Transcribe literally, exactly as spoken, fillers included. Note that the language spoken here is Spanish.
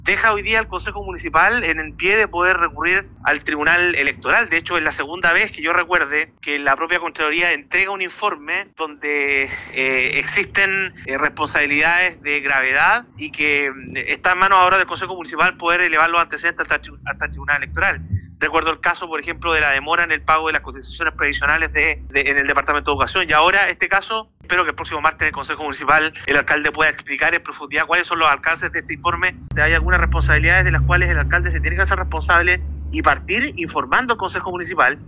deja hoy día al Consejo Municipal en el pie de poder recurrir al Tribunal Electoral. De hecho, es la segunda vez que yo recuerde que la propia Contraloría entrega un informe donde eh, existen eh, responsabilidades de gravedad y que eh, está en manos ahora del Consejo Municipal poder elevar los antecedentes hasta, hasta el Tribunal Electoral. Recuerdo el caso, por ejemplo, de la demora en el pago de las cotizaciones previsionales de, de, en el Departamento de Educación. Y ahora este caso, espero que el próximo martes en el Consejo Municipal el alcalde pueda explicar en profundidad cuáles son los alcances de este informe. Hay algunas responsabilidades de las cuales el alcalde se tiene que hacer responsable y partir informando al Consejo Municipal